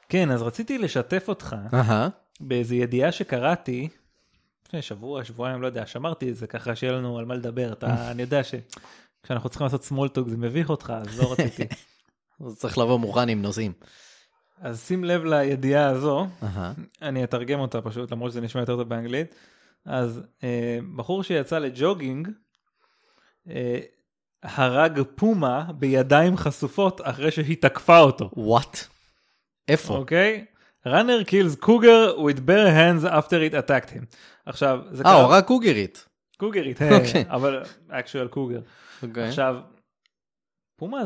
כן, אז רציתי לשתף אותך באיזו ידיעה שקראתי, לפני שבוע, שבועיים, לא יודע, שמרתי את זה ככה שיהיה לנו על מה לדבר. אני יודע שכשאנחנו צריכים לעשות small talk זה מביך אותך, אז לא רציתי. אז צריך לבוא מוכן עם נושאים. אז שים לב לידיעה הזו, אני אתרגם אותה פשוט, למרות שזה נשמע יותר טוב באנגלית. אז בחור שיצא לג'וגינג, הרג פומה בידיים חשופות אחרי שהיא תקפה אותו. What? איפה? אוקיי? runner kills cougar with bare hands after it attacked him. עכשיו, זה הוא הרג קוגרית. קוגרית, אבל actual cougar. עכשיו, פומה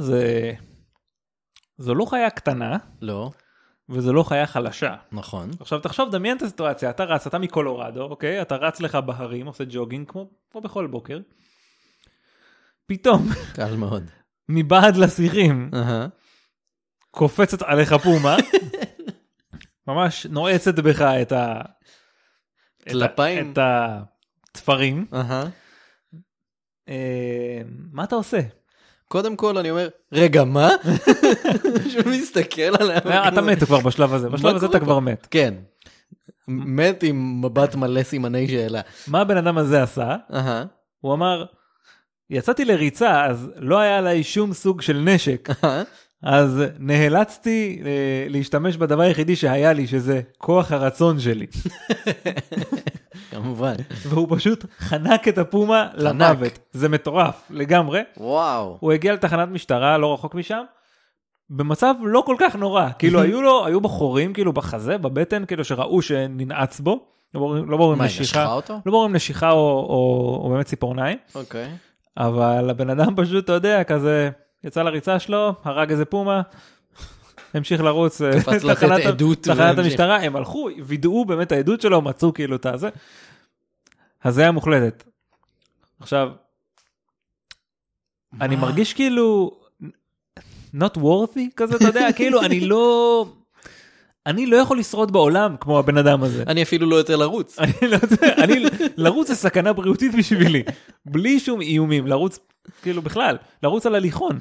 זו לא חיה קטנה. לא. וזו לא חיה חלשה. נכון. עכשיו תחשוב, דמיין את הסיטואציה, אתה רץ, אתה מקולורדו, אוקיי? אתה רץ לך בהרים, עושה ג'וגינג, כמו בכל בוקר. פתאום, קל מאוד. מבעד לשיחים, קופצת עליך פומה, ממש נועצת בך את התפרים. מה אתה עושה? קודם כל אני אומר, רגע, מה? שהוא מסתכל עליה. אתה מת כבר בשלב הזה, בשלב הזה אתה כבר מת. כן. מת עם מבט מלא סימני שאלה. מה הבן אדם הזה עשה? הוא אמר, יצאתי לריצה, אז לא היה עליי שום סוג של נשק. אז נאלצתי להשתמש בדבר היחידי שהיה לי, שזה כוח הרצון שלי. כמובן. והוא פשוט חנק את הפומה למוות. זה מטורף, לגמרי. וואו. הוא הגיע לתחנת משטרה, לא רחוק משם, במצב לא כל כך נורא. כאילו היו בו חורים, כאילו בחזה, בבטן, כאילו שראו שננעץ בו. לא ברור אם נשיכה. לא ברור אם נשיכה או באמת ציפורניים. אוקיי. אבל הבן אדם פשוט, אתה יודע, כזה יצא לריצה שלו, הרג איזה פומה, המשיך לרוץ תחנת המשטרה, הם הלכו, וידעו באמת העדות שלו, מצאו כאילו את הזה. אז זה היה מוחלטת. עכשיו, אני מרגיש כאילו not worthy כזה, אתה יודע, כאילו אני לא יכול לשרוד בעולם כמו הבן אדם הזה. אני אפילו לא יותר לרוץ. לרוץ זה סכנה בריאותית בשבילי, בלי שום איומים, לרוץ כאילו בכלל, לרוץ על הליכון.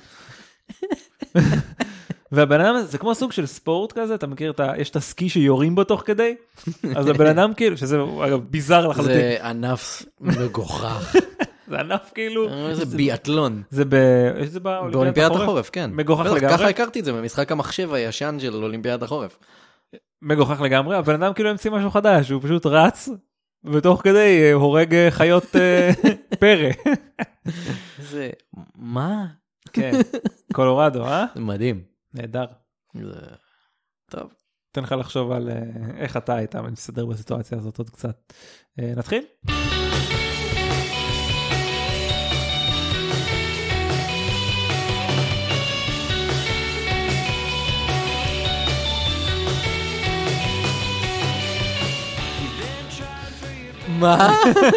והבן אדם, זה כמו סוג של ספורט כזה, אתה מכיר, יש את הסקי שיורים בו תוך כדי, אז הבן אדם כאילו, שזה אגב ביזר לחלוטין. זה ענף מגוחך. זה ענף כאילו... זה ביאטלון. זה באולימפיאדת החורף, כן. מגוחך לגמרי. ככה הכרתי את זה, במשחק המחשב הישן של אולימפיאדת החורף. מגוחך לגמרי, הבן אדם כאילו המציא משהו חדש, הוא פשוט רץ, ותוך כדי הורג חיות פרא. זה... מה? כן, קולורדו, מדהים. נהדר. טוב. תן לך לחשוב על איך אתה היית מסתדר בסיטואציה הזאת עוד קצת. נתחיל? מה?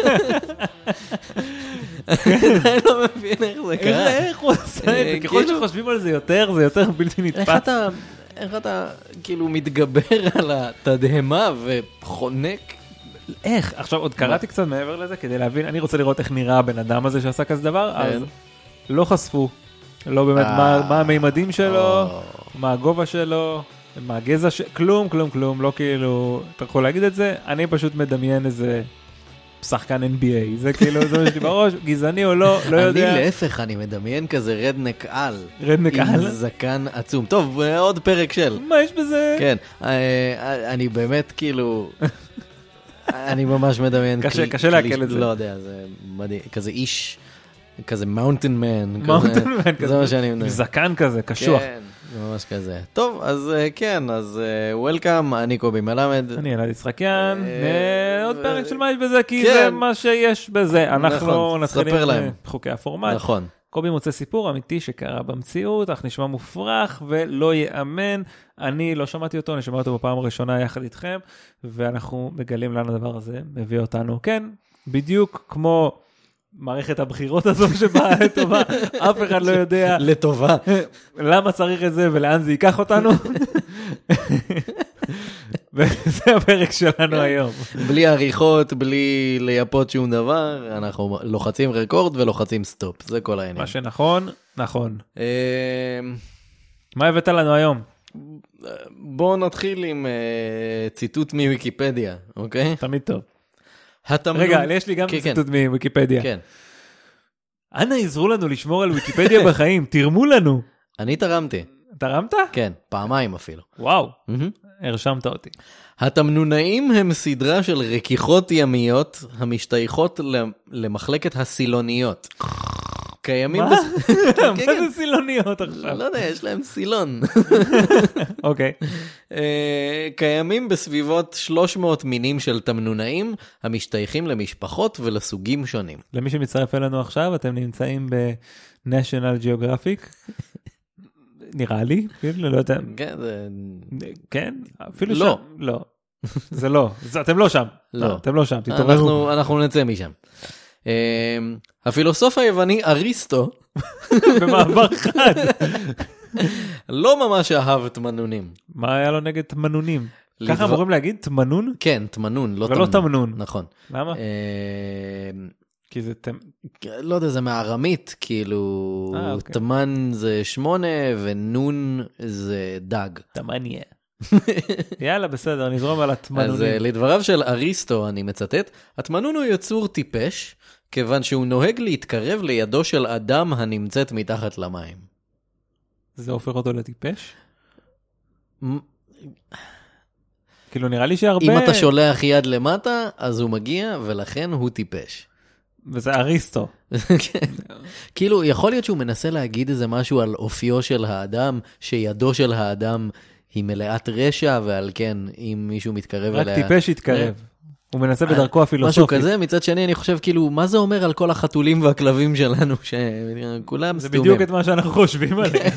אני לא מבין איך זה קרה. איך הוא עושה את זה? ככל שחושבים על זה יותר בלתי נתפס. איך אתה כאילו מתגבר על התדהמה וחונק? איך? עכשיו עוד קראתי קצת מעבר לזה כדי להבין, אני רוצה לראות איך נראה הבן אדם הזה שעשה כזה דבר, אז לא חשפו, לא באמת מה המימדים שלו, מה הגובה שלו, מה הגזע שלו, כלום, לא כאילו, אתה יכול להגיד את זה, אני פשוט מדמיין איזה שחקן NBA, זה כאילו, זה מה שלי בראש, גזעני או לא, לא יודע. אני להפך, אני מדמיין כזה רדנק על. רדנק על? עם זקן עצום. טוב, עוד פרק של. מה יש בזה? כן, אני באמת כאילו, אני ממש מדמיין. קשה להקל את זה. לא יודע, זה מדהים, כזה איש, כזה מאונטן מן. מאונטן מן כזה. זה מה שאני מדמיין. זקן כזה, קשוח. כן. ממש כזה. טוב, אז כן, אז וולקאם, אני קובי מלמד. אני אלעד יצחקיאן, עוד פרק של מה יש בזה, כי זה מה שיש בזה. אנחנו נתחילים בחוקי הפורמט. נכון. קובי מוצא סיפור אמיתי שקרה במציאות, אך נשמע מופרך ולא יאמן. אני לא שמעתי אותו, אני שמע אותו בפעם הראשונה יחד איתכם, ואנחנו מגלים לאן הדבר הזה מביא אותנו. כן, בדיוק כמו מערכת הבחירות הזו שבאה לטובה, אף אחד לא יודע לטובה למה צריך את זה ולאן זה ייקח אותנו. וזה הפרק שלנו היום. בלי עריכות, בלי לייפות שום דבר, אנחנו לוחצים רקורד ולוחצים סטופ, זה כל העניין. מה שנכון, נכון. מה הבאת לנו היום? בואו נתחיל עם ציטוט מוויקיפדיה, אוקיי? תמיד טוב. רגע, יש לי גם ציטוט מוויקיפדיה. כן. אנא עזרו לנו לשמור על ויקיפדיה בחיים, תרמו לנו. אני תרמתי. תרמת? כן, פעמיים אפילו. וואו, הרשמת אותי. התמנונאים הם סדרה של רכיחות ימיות המשתייכות למחלקת הסילוניות. קיימים... מה? מה זה סילוניות עכשיו? לא יודע, יש להם סילון. אוקיי. קיימים בסביבות 300 מינים של תמנונאים המשתייכים למשפחות ולסוגים שונים. למי שמצטרף אלינו עכשיו, אתם נמצאים ב-National Geographic. נראה לי, אפילו לא יודע. כן, אפילו שם. לא. זה לא. אתם לא שם. לא. אתם לא שם, תתעוררו. אנחנו נצא משם. הפילוסוף היווני אריסטו במעבר חד לא ממש אהב תמנונים. מה היה לו נגד תמנונים? ככה אמורים להגיד תמנון? כן, תמנון, לא ולא תמנון. נכון. למה? כי זה לא יודע, זה מארמית, כאילו תמן זה 8 ונון זה דג. תמניה. יאללה, בסדר, נזרום על התמנונים. אז לדבריו של אריסטו, אני מצטט, התמנון הוא יצור טיפש, כיוון שהוא נוהג להתקרב לידו של אדם הנמצאת מתחת למים. זה הופך אותו לטיפש? כאילו נראה לי שהרבה... אם אתה שולח יד למטה, אז הוא מגיע, ולכן הוא טיפש. וזה אריסטו. כאילו, יכול להיות שהוא מנסה להגיד איזה משהו על אופיו של האדם, שידו של האדם היא מלאת רשע, ועל כן, אם מישהו מתקרב אליה... רק טיפש יתקרב. הוא מנסה בדרכו הפילוסופית. משהו כזה, מצד שני אני חושב כאילו, מה זה אומר על כל החתולים והכלבים שלנו, שכולם סתומים. זה בדיוק את מה שאנחנו חושבים עליהם.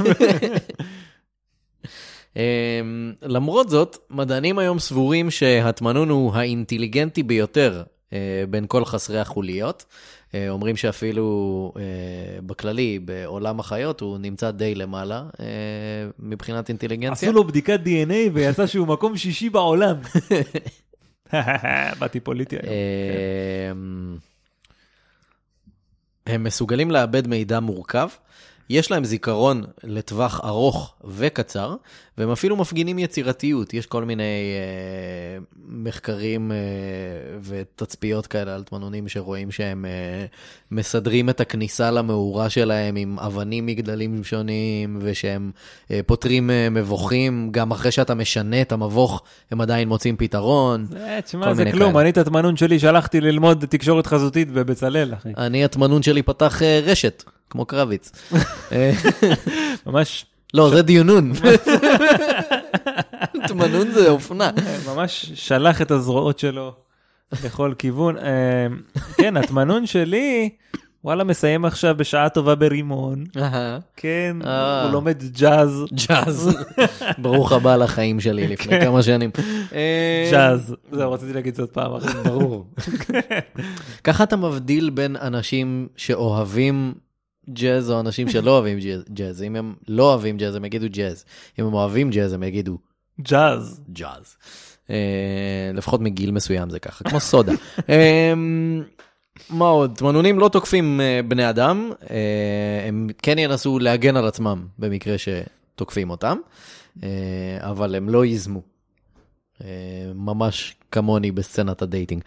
למרות זאת, מדענים היום סבורים שהתמנון הוא האינטליגנטי ביותר בין כל חסרי החוליות. אומרים שאפילו בכללי, בעולם החיות, הוא נמצא די למעלה מבחינת אינטליגנציה. עשו לו בדיקת DNA ויצא שהוא מקום 6 בעולם. באתי פוליטי היום. הם מסוגלים לאבד מידע מורכב, יש להם זיכרון לטווח ארוך וקצר, והם אפילו מפגינים יצירתיות. יש כל מיני מחקרים ותצפיות כאלה על תמנונים שרואים שהם מסדרים את הכניסה למאורה שלהם עם אבנים מגדלים שונים, ושהם פותרים מבוכים, גם אחרי שאתה משנה את המבוך, הם עדיין מוצאים פתרון. תשמע, זה כלום, אני את התמנון שלי שלחתי ללמוד תקשורת חזותית בבצלאל, אחי. אני התמנון שלי פתח רשת. כמו קרביץ. ממש... לא, זה דיונון. תמנון זה אופנה. ממש שלח את הזרועות שלו לכל כיוון. כן, התמנון שלי, וואלה, מסיים עכשיו בשעה טובה ברימון. כן, הוא לומד ג'אז. ג'אז. ברוך הבא לחיים שלי לפני כמה שנים. ג'אז. זהו, רציתי להגיד זאת פעם אחת. ברור. ככה אתה מבדיל בין אנשים שאוהבים ג'אז או אנשים שלא אוהבים ג'אז. אם הם לא אוהבים ג'אז, הם יגידו ג'אז. אם הם אוהבים ג'אז, הם יגידו ג'אז. ג'אז. לפחות מגיל מסוים זה ככה, כמו סודה. מה עוד? תמנונים לא תוקפים בני אדם, הם כן ינסו להגן על עצמם במקרה שתוקפים אותם, אבל הם לא יזמו. ממש כמוני בסצנת הדייטינג.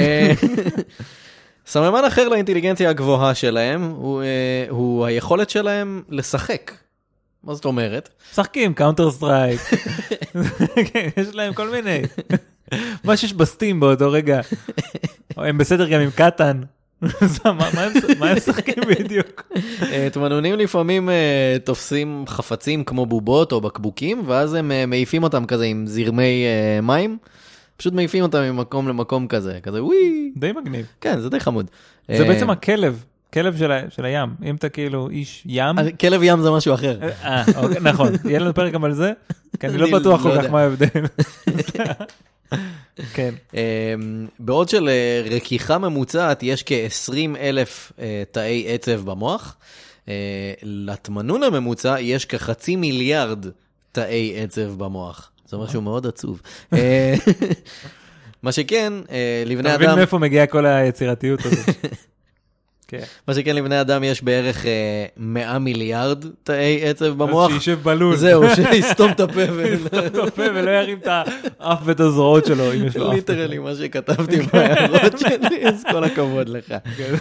סממן אחר לאינטליגנציה הגבוהה שלהם הוא היכולת שלהם לשחק. מה זאת אומרת? משחקים, קאונטר סטרייק. יש להם כל מיני. מה שיש בסטים באותו רגע. הם בסדר גם עם קטן. מה הם משחקים בדיוק? תמנונים לפעמים תופסים חפצים כמו בובות או בקבוקים, ואז הם מעיפים אותם כזה עם זרמי מים. פשוט מעיפים אותם ממקום למקום כזה, כזה וואי. די מגניב. כן, זה די חמוד. זה בעצם הכלב, כלב של הים. אם אתה כאילו איש ים. כלב ים זה משהו אחר. נכון, יהיה לנו פרק גם על זה, כי אני לא בטוח כל כך מה ההבדל. כן. בעוד של רכיחה ממוצעת יש כ-20,000 תאי עצב במוח, לתמנון הממוצע יש כ500 מיליארד תאי עצב במוח. זה משהו מאוד עצוב. מה שכן, לבני אדם... אתה מבין מאיפה מגיעה כל היצירתיות הזאת? מה שכן לבני אדם יש בערך 100 מיליארד תאי עצב במוח. אז שישב בלול. זהו, שיסתום את הפה. שיסתום את הפה ולא ירים את האף ואת הזרועות שלו, אם יש לו אף. ליטרלי מה שכתבתי בהערות שלי, אז כל הכבוד לך.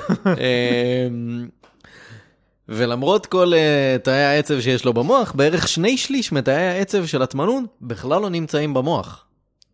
ולמרות כל תאי העצב שיש לו במוח, בערך 2/3 מתאי העצב של התמנון בכלל לא נמצאים במוח.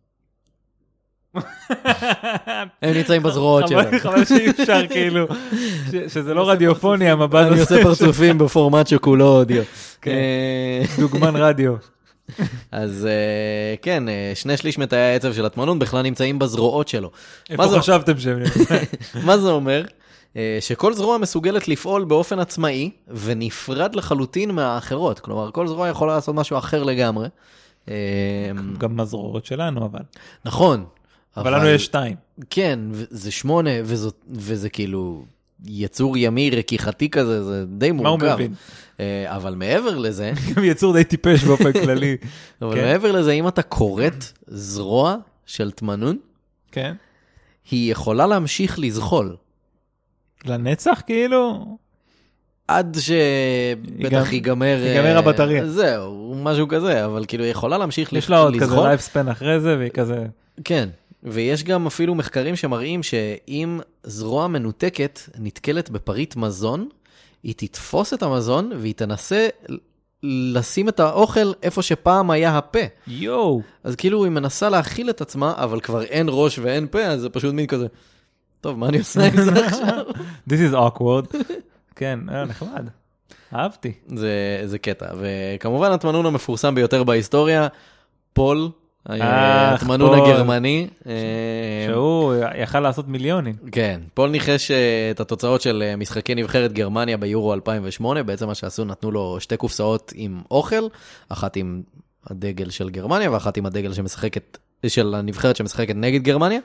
הם נמצאים בזרועות שלהם. חבל שאי אפשר כאילו, שזה לא רדיופוני המבט. אני עושה פרצופים בפורמט שכולו אודיו. דוגמן רדיו. אז כן, 2/3 מתאי העצב של התמנון בכלל נמצאים בזרועות שלו. איפה חשבתם שהם נמצאים? מה זה אומר? שכל זרוע מסוגלת לפעול באופן עצמאי, ונפרד לחלוטין מהאחרות. כלומר, כל זרוע יכולה לעשות משהו אחר לגמרי. גם הזרועות שלנו, אבל. נכון. אבל לנו יש 2. כן, זה 8, וזה כאילו יצור ימי רכיחתי כזה, זה די מורכב. מה הוא מבין? אבל מעבר לזה... גם יצור די טיפש באופן כללי. אבל מעבר לזה, אם אתה קוראת זרוע של תמנון, כן. היא יכולה להמשיך לזחול. לנצח כאילו? עד שבטח ייגמר הבטריה. זהו, משהו כזה, אבל כאילו היא יכולה להמשיך לזחול. יש לה עוד כזה לייפספן אחרי זה, והיא כזה... כן, ויש גם אפילו מחקרים שמראים שאם זרוע מנותקת נתקלת בפריט מזון, היא תתפוס את המזון והיא תנסה לשים את האוכל איפה שפעם היה הפה. יואו. אז כאילו היא מנסה להכיל את עצמה, אבל כבר אין ראש ואין פה, אז זה פשוט מין כזה, טוב, מה אני עושה עם זה עכשיו? This is awkward. כן, נחמד. אהבתי. זה קטע. וכמובן התמנון המפורסם ביותר בהיסטוריה, פול, התמנון הגרמני. שהוא יכל לעשות מיליונים. כן, פול ניחש את התוצאות של משחקי נבחרת גרמניה ביורו 2008, בעצם מה שעשו, נתנו לו 2 קופסאות עם אוכל, אחת עם הדגל של גרמניה, ואחת עם הדגל של הנבחרת שמשחקת נגד גרמניה.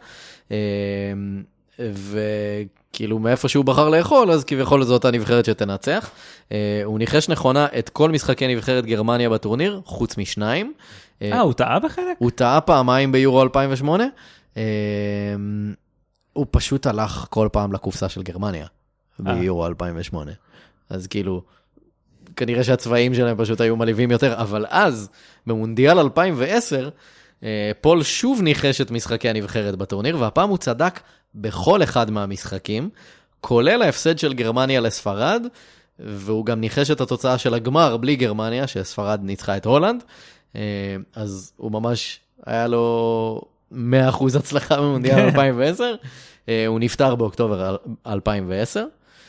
וכאילו מאיפה שהוא בחר לאכול, אז כביכול זאת הנבחרת שתנצח. הוא ניחש נכונה את כל משחקי נבחרת גרמניה בטורניר, חוץ מ2. הוא טעה בחלק? הוא טעה פעמיים ביורו 2008. הוא פשוט הלך כל פעם לקופסה של גרמניה, ביורו 2008. אז כאילו, כנראה שהצבעים שלהם פשוט היו מלהיבים יותר, אבל אז, במונדיאל 2010, פול שוב ניחש את משחקי הנבחרת בטורניר, והפעם הוא צדק בכל אחד מהמשחקים, כולל ההפסד של גרמניה לספרד, והוא גם ניחש את התוצאה של הגמר בלי גרמניה, שספרד ניצחה את הולנד, אז הוא ממש, היה לו 100% הצלחה במונדיאל 2010, הוא נפטר באוקטובר 2010,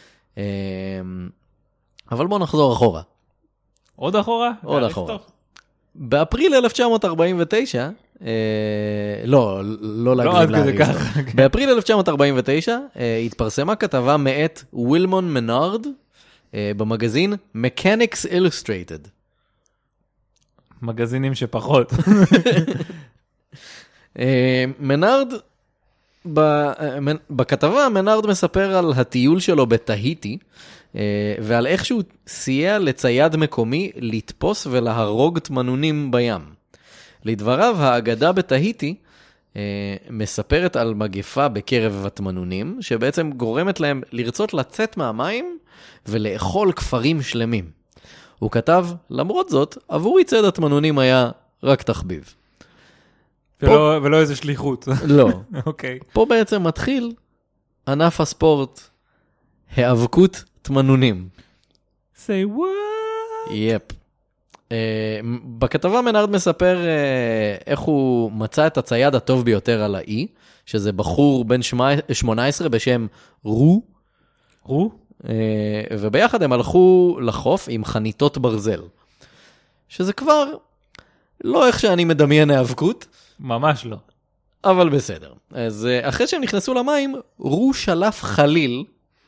אבל בואו נחזור אחורה. עוד אחורה? עוד אחורה. באפריל 1949, לא להגזים לאריסטו. באפריל 1949 התפרסמה כתבה מאת ווילמון מנארד במגזין Mechanics Illustrated. מגזינים שפחות. מנארד, בכתבה מנארד מספר על הטיול שלו בתהיטי, ועל איך שהוא סייע לצייד מקומי לתפוס ולהרוג תמנונים בים. לדבריו, האגדה בתהיטי מספרת על מגפה בקרב התמנונים, שבעצם גורמת להם לרצות לצאת מהמים ולאכול כפרים שלמים. הוא כתב, למרות זאת, עבורי צייד התמנונים היה רק תחביב. ולא איזה שליחות. לא. אוקיי. פה בעצם מתחיל ענף הספורט, האבקות תמנונים. say what? יפ. בכתבה מנארד מספר איך הוא מצא את הצייד הטוב ביותר על האי, שזה בחור בן 18 בשם רו. רו? וביחד הם הלכו לחוף עם חניתות ברזל. שזה כבר לא איך שאני מדמיין האבקות. ממש לא. אבל בסדר. אז אחרי שהם נכנסו למים, רו שלף חליל,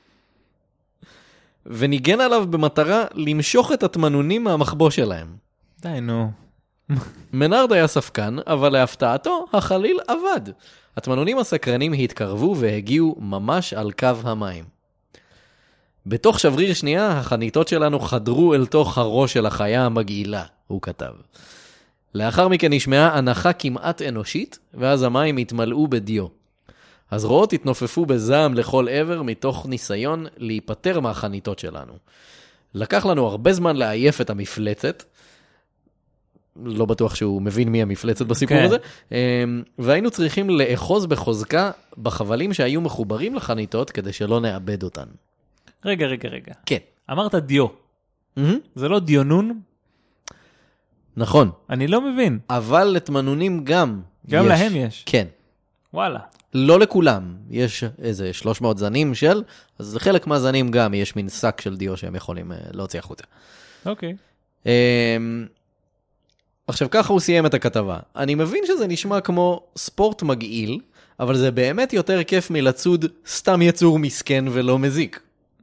וניגן עליו במטרה למשוך את התמנונים מהמחבוא שלהם. די, נו. מנארד היה ספקן, אבל להפתעתו, החליל עבד. התמנונים הסקרנים התקרבו והגיעו ממש על קו המים. בתוך שבריר שנייה, החניתות שלנו חדרו אל תוך הראש של החיה המגעילה, הוא כתב. לאחר מכן נשמעה הנחה כמעט אנושית, ואז המים התמלאו בדיו. הזרועות התנופפו בזעם לכל עבר מתוך ניסיון להיפטר מהחניתות שלנו. לקח לנו הרבה זמן לעייף את המפלצת, לא בטוח שהוא מבין מי המפלצת בסיפור הזה, והיינו צריכים לאחוז בחוזקה בחבלים שהיו מחוברים לחניתות כדי שלא נאבד אותן. רגע. כן. אמרת דיו. זה לא דיונון? נכון. אני לא מבין. אבל לתמנונים גם גם להם יש? כן. וואלה. לא לכולם. יש איזה 300 זנים אז לחלק מהזנים גם יש מין שק של דיו שהם יכולים להוציא החוצה. אוקיי. עכשיו ככה הוא סיים את הכתבה. אני מבין שזה נשמע כמו ספורט מגעיל, אבל זה באמת יותר כיף מלצוד סתם יצור מסכן ולא מזיק.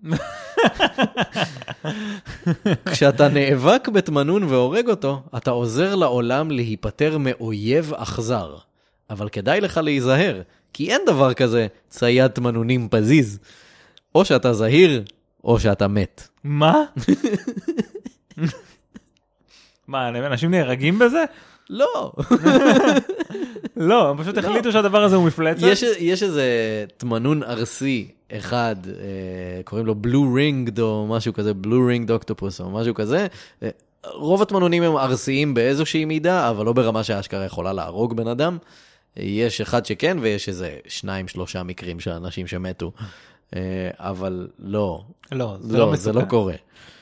כשאתה נאבק בתמנון והורג אותו, אתה עוזר לעולם להיפטר מאויב אכזר. אבל כדאי לך להיזהר, כי אין דבר כזה צייד תמנונים פזיז. או שאתה זהיר, או שאתה מת. מה? מה, אנשים נהרגים בזה? לא. לא, הם פשוט החליטו שהדבר הזה הוא מפלצת. יש איזה תמנון ארסי אחד, קוראים לו בלו רינגד או משהו כזה, בלו רינגד אוקטופוס או משהו כזה. רוב התמנונים הם ארסיים באיזושהי מידה, אבל לא ברמה שהאשכרה יכולה להרוג בן אדם. יש אחד שכן, ויש איזה 2-3 מקרים של אנשים שמתו. אבל לא. לא, זה לא קורה.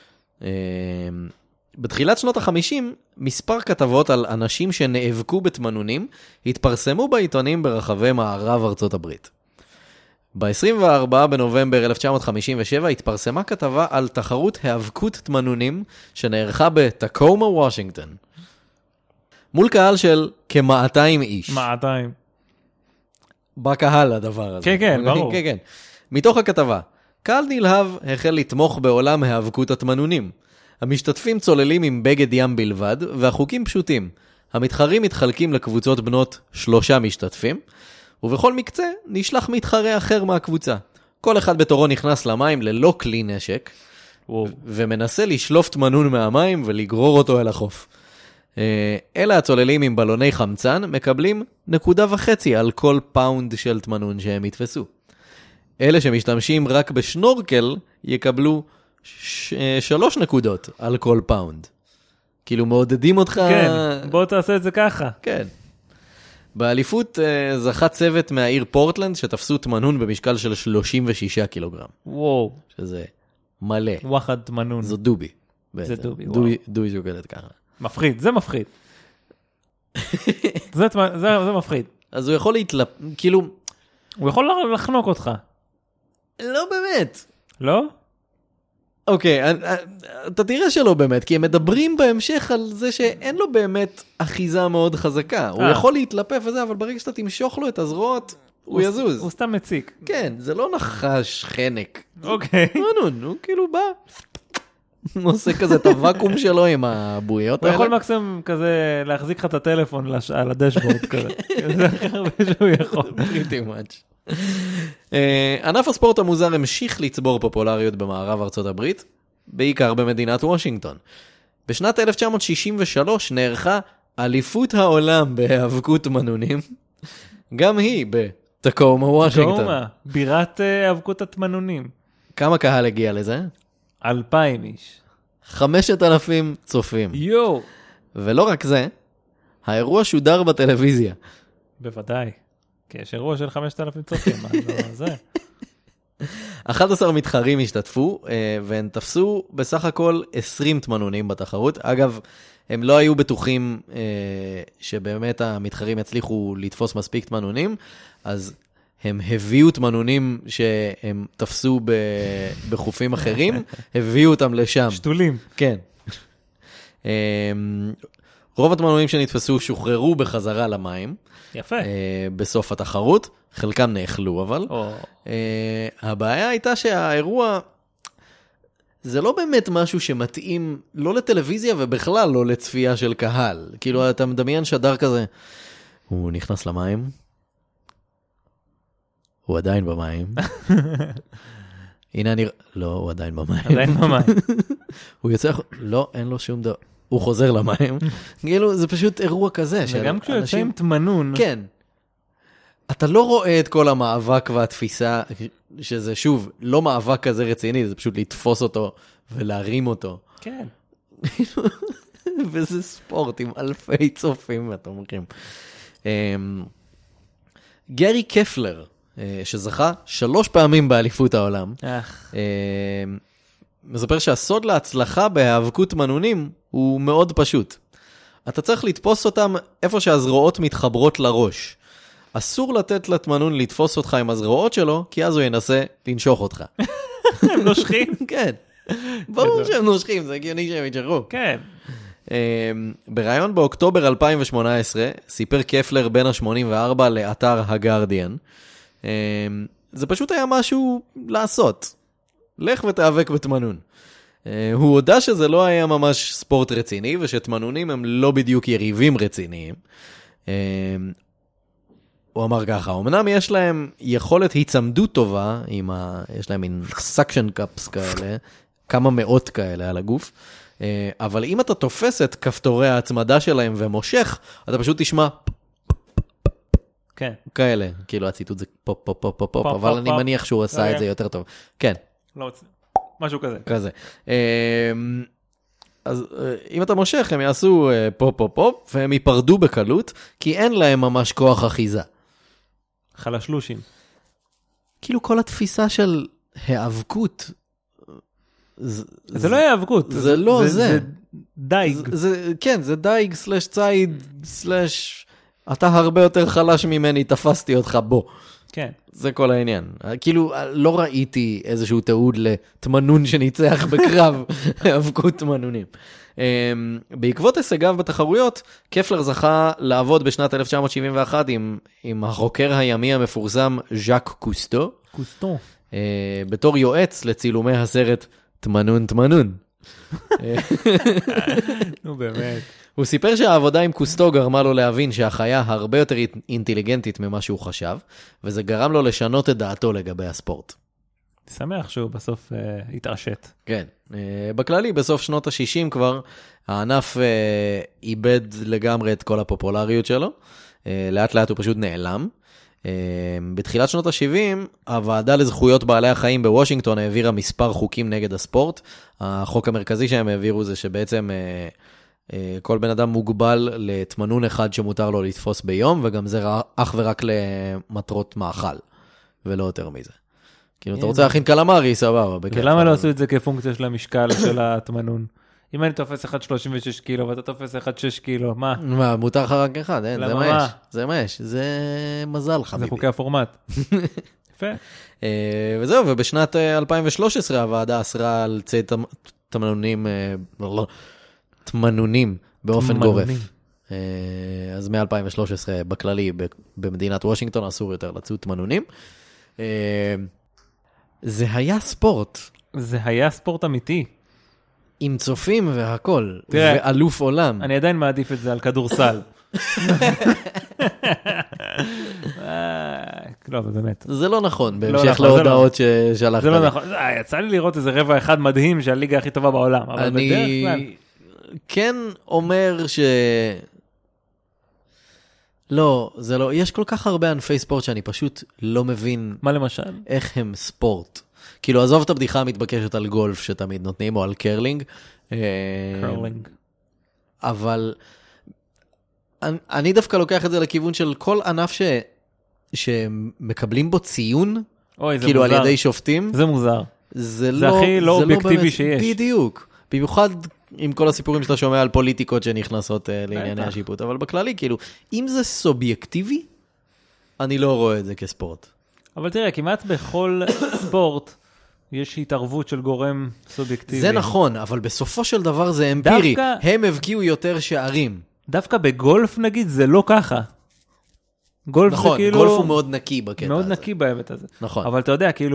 בתחילת שנות ה-50, מספר כתבות על אנשים שנאבקו בתמנונים התפרסמו בעיתונים ברחבי מערב ארצות הברית. ב-24 בנובמבר 1957 התפרסמה כתבה על תחרות היאבקות תמנונים שנערכה בטקומה, וושינגטון. מול קהל של כ-200 איש. 200. בקהל הדבר הזה. כן, ברור. כן. מתוך הכתבה, קהל נלהב החל לתמוך בעולם היאבקות התמנונים. המשתתפים צוללים עם בגד ים בלבד, והחוקים פשוטים. המתחרים מתחלקים לקבוצות בנות 3 משתתפים, ובכל מקצה נשלח מתחרה אחר מהקבוצה. כל אחד בתורו נכנס למים ללא כלי נשק, ומנסה לשלוף תמנון מהמים ולגרור אותו אל החוף. אלה הצוללים עם בלוני חמצן מקבלים 1.5 על כל פאונד של תמנון שהם יתפסו. אלה שמשתמשים רק בשנורקל יקבלו 3 נקודות על כל פאונד. כאילו מעודדים אותך... כן, בוא תעשה את זה ככה. כן. באליפות זכה צוות מהעיר פורטלנד שתפסו תמנון במשקל של 36 קילוגרם. וואו. שזה מלא. וואחד תמנון. זו דובי. זה דובי, וואו. דובי שוקלת ככה. מפחיד, זה מפחיד. זה מפחיד. אז הוא יכול כאילו... הוא יכול לחנוק אותך. לא באמת. לא? אוקיי, אתה תראה שלא באמת, כי הם מדברים בהמשך על זה שאין לו באמת אחיזה מאוד חזקה. הוא יכול להתלפף וזה, אבל ברגע שאתה תמשוך לו את הזרועות, הוא יזוז. הוא סתם מציק. כן, זה לא נחש חנק. אוקיי. הוא כאילו בא. הוא עושה כזה את הוואקום שלו עם הבועיות האלה. הוא יכול מקסימום כזה להחזיק לך את הטלפון על הדשבורד כזה. זה הכי הרבה שהוא יכול. pretty much. ענף הספורט המוזר המשיך לצבור פופולריות במערב ארצות הברית, בעיקר במדינת וושינגטון. בשנת 1963 נערכה אליפות העולם בהיאבקות תמנונים, גם היא בטקומה, וושינגטון. טקומה, בירת היאבקות התמנונים. כמה קהל הגיע לזה? 2,000 איש. 5,000 צופים. יו. ולא רק זה, האירוע שודר בטלוויזיה. בוודאי. כי יש אירוע של 5,000 צופים. זה. 11 מתחרים השתתפו, והם תפסו בסך הכל 20 תמנונים בתחרות. אגב, הם לא היו בטוחים שבאמת המתחרים יצליחו לתפוס מספיק תמנונים, אז הם הביאו תמנונים שהם תפסו בחופים אחרים, הביאו אותם לשם. שתולים. כן. רוב התמנונים שנתפסו שוחררו בחזרה למים. יפה. בסוף התחרות, חלקם נאכלו אבל. הבעיה הייתה שהאירוע, זה לא באמת משהו שמתאים לא לטלוויזיה ובכלל לא לצפייה של קהל. כאילו אתה מדמיין שדר כזה, הוא נכנס למים, הוא עדיין במים. הנה אני... לא, הוא עדיין במים. עדיין במים. הוא יוצא... לא, אין לו שום דבר. הוא חוזר למים. כאילו, זה פשוט אירוע כזה. וגם כשהוא יוצא עם תמנון. כן. אתה לא רואה את כל המאבק והתפיסה, שזה שוב, לא מאבק כזה רציני, זה פשוט לתפוס אותו ולהרים אותו. כן. וזה ספורט עם אלפי צופים ותומכים. גרי קפלר, שזכה 3 פעמים באליפות העולם, מספר שהסוד להצלחה בהיאבקות מנעונים הוא מאוד פשוט. אתה צריך לתפוס אותם איפה שהזרועות מתחברות לראש. אסור לתת לתמנון לתפוס אותך עם הזרועות שלו, כי אז הוא ינסה לנשוך אותך. הם נושכים? כן. ברור שהם נושכים, זה הגיוני שהם יתשכו. כן. בראיון באוקטובר 2018, סיפר קפלר בן ה-84 לאתר הגרדיאן. זה פשוט היה משהו לעשות. לך ותאבק בתמנון. הוא הודע שזה לא היה ממש ספורט רציני, ושתמנונים הם לא בדיוק יריבים רציניים. הוא אמר ככה, אמנם יש להם יכולת היצמדות טובה, יש להם מין סקשן קאפס כאלה, כמה מאות כאלה על הגוף, אבל אם אתה תופס את כפתורי ההצמדה שלהם ומושך, אתה פשוט תשמע כן. כאלה, כאילו הציטוט זה פופ, פופ, פופ, פופ, פופ, אבל אני מניח שהוא עשה את זה יותר טוב. כן. לא רוצה. משהו כזה. כזה. אז אם אתה מושך, הם יעשו פופ, פופ, פופ, והם ייפרדו בקלות, כי אין להם ממש כוח אחיזה. חלשלושים. כאילו כל התפיסה של היאבקות, זה לא היאבקות. זה לא זה. זה דייג. כן, זה דייג סלש צייד סלש, אתה הרבה יותר חלש ממני, תפסתי אותך בו. כן. זה כל העניין. כאילו, לא ראיתי איזשהו תיעוד לתמנון שניצח בקרב היאבקות תמנונים. בעקבות הישגיו בתחרויות, קפלר זכה לעבוד בשנת 1971 עם החוקר הימי המפורסם ז'אק קוסטו. קוסטו. בתור יועץ לצילומי הסרט תמנון תמנון. נו באמת. הוא סיפר שהעבודה עם קוסטו גרמה לו להבין שהחיה הרבה יותר אינטליגנטית ממה שהוא חשב, וזה גרם לו לשנות את דעתו לגבי הספורט. שמח שהוא בסוף התעשת. כן. בכללי, בסוף שנות ה-60 כבר, הענף איבד לגמרי את כל הפופולריות שלו. לאט לאט הוא פשוט נעלם. בתחילת שנות ה-70, הוועדה לזכויות בעלי החיים בוושינגטון העבירה מספר חוקים נגד הספורט. החוק המרכזי שהם העבירו זה שבעצם כל בן אדם מוגבל לתמנון אחד שמותר לו לתפוס ביום, וגם זה אך ורק למטרות מאכל, ולא יותר מזה. כאילו, אתה רוצה להכין קלמרי, סבבה. ולמה לא עשו את זה כפונקציה של המשקל של התמנון? אם אני תופס 1.36 קילו, ואתה תופס 1.6 קילו, מה? מה, מותר לך רק אחד, אין, זה מש, זה מזל, חביבי. זה חוקי הפורמט. יפה. וזהו, ובשנת 2013 הוועדה אסרה על ציד תמנונים באופן גורף. אז מ-2013 בכללי במדינת וושינגטון אסור יותר לצוד תמנונים. זה היה ספורט. זה היה ספורט אמיתי. עם צופים והכל, ואלוף עולם. אני עדיין מעדיף את זה על כדורסל. לא, אבל באמת. זה לא נכון, בהמשך להודעות ששלחת. זה לא נכון. יצא לי לראות איזה רבע אחד מדהים שהליגה הכי טובה בעולם. אני כן אומר לא, זה לא. יש כל כך הרבה ענפי ספורט שאני פשוט לא מבין. מה למשל? איך הם ספורט. כאילו, עזוב את הבדיחה המתבקשת על גולף שתמיד נותנים, או על קרלינג. קרלינג. אבל אני דווקא לוקח את זה לכיוון של כל ענף שמקבלים בו ציון, כאילו על ידי שופטים. זה מוזר. זה הכי לא אובייקטיבי שיש. בדיוק. במיוחד עם כל הסיפורים שאתה שומע על פוליטיקות שנכנסות לענייני השיפוט. אבל בכללי, כאילו, אם זה סובייקטיבי, אני לא רואה את זה כספורט. אבל תראה, כמעט בכל ספורט יש התערבות של גורם סובייקטיבי. זה נכון, אבל בסופו של דבר זה אמפירי. הם הבקיעו יותר שערים. דווקא בגולף נגיד זה לא ככה. גולף נכון, זה כאילו... גולף הוא מאוד נקי בקטע הזה. מאוד נקי בהיבט הזה. נכון. אבל אתה יודע, כאילו,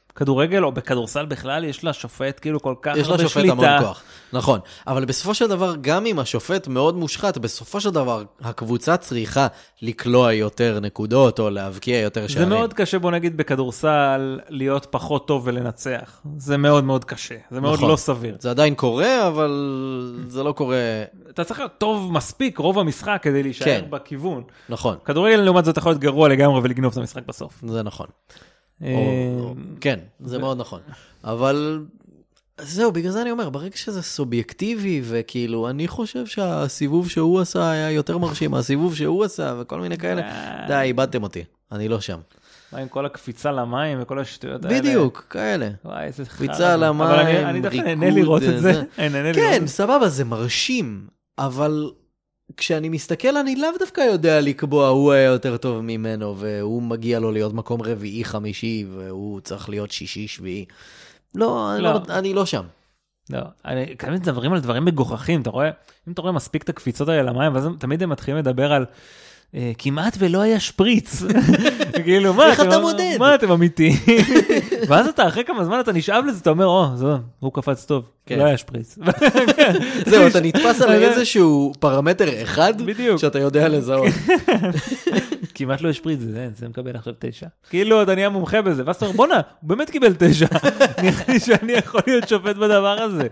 בכדורגל או בכדורסל בכלל, יש לה שופט כאילו כל כך יש לה הרבה שופט שליטה. המון כוח, נכון. אבל בסופו של דבר, גם אם השופט מאוד מושחת, בסופו של דבר, הקבוצה צריכה לקלוע יותר נקודות, או להבקיע יותר שערים. זה מאוד קשה, בוא נגיד, בכדורסל, להיות פחות טוב ולנצח. זה מאוד מאוד קשה. זה מאוד לא סביר. זה עדיין קורה, אבל זה לא קורה... אתה צריך להיות טוב מספיק, רוב המשחק, כדי להישאר בכיוון. נכון. כדורגל, לעומת זאת, יכול להיות גרוע לגמרי ולגנוב את המשחק בסוף. זה נכון. כן, זה מאוד נכון. אבל זהו, בגלל זה אני אומר, ברגע שזה סובייקטיבי, וכאילו, אני חושב שהסיבוב שהוא עשה היה יותר מרשים, הסיבוב שהוא עשה, וכל מיני כאלה, די, איבדתם אותי, אני לא שם. מה עם כל הקפיצה למים וכל השטויות האלה? בדיוק, כאלה. וואי, איזה חרא. קפיצה למים, אבל אני דווקא נהנה לראות את זה. כן, סבבה, זה מרשים, אבל... כשאני מסתכל, אני לאו דווקא יודע לקבוע, הוא היה יותר טוב ממנו, והוא מגיע לו להיות מקום רביעי, חמישי, והוא צריך להיות שישי, שביעי. לא, אני לא שם. לא, כאלה מדברים על דברים מגוחכים, אתה רואה? אם אתה רואה מספיק את הקפיצות האלה למים, ואז תמיד הם מתחילים לדבר על כמעט ולא היה שפריץ. כאילו, מה? איך אתה מודד? מה אתם אמיתיים? ואז אתה, אחרי כמה זמן אתה נשאב לזה, אתה אומר, זהו, הוא קפץ טוב, לא היה שפריץ. זהו, אתה נתפס על איזשהו פרמטר אחד, שאתה יודע לזהות. כמעט לא יש שפריץ, זה מקבל עכשיו 9. כאילו, אתה נהיה מומחה בזה, ואז אתה אומר, בונה, הוא באמת קיבל 9. נראה לי שאני יכול להיות שופט בדבר הזה.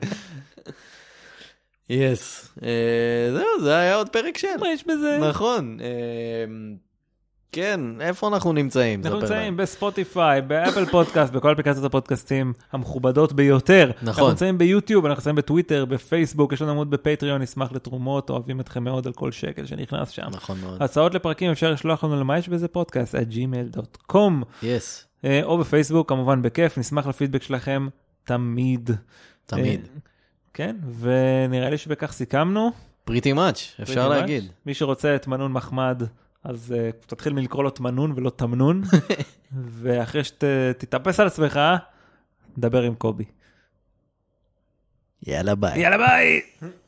יס, זהו, זה היה עוד פרק של. מה יש בזה? נכון. כן, איפה אנחנו נמצאים? אנחנו נמצאים בספוטיפיי, באפל פודקאסט, בכל אפליקציות הפודקאסטים המכובדות ביותר. נכון. אנחנו נמצאים ביוטיוב, אנחנו נמצאים בטוויטר, בפייסבוק, יש לנו עמוד בפטריון, נשמח לתרומות, אוהבים אתכם מאוד על כל שקל שנכנס שם. נכון מאוד. הצעות לפרקים אפשר לשלוח לנו למה יש בזה פודקאסט, @gmail.com. יס. או בפייסבוק, כמובן בכיף, נשמח לפידבק שלכם תמיד. תמיד. כן, ונראה לי שבכך סיכמנו. pretty much, אפשר להגיד. מי שרוצה את מנון מחמד, אז תתחיל מלקרוא לו תמנון ולא תמנון, ואחרי שתתאפס על עצמך, דבר עם קובי. יאללה ביי. יאללה ביי!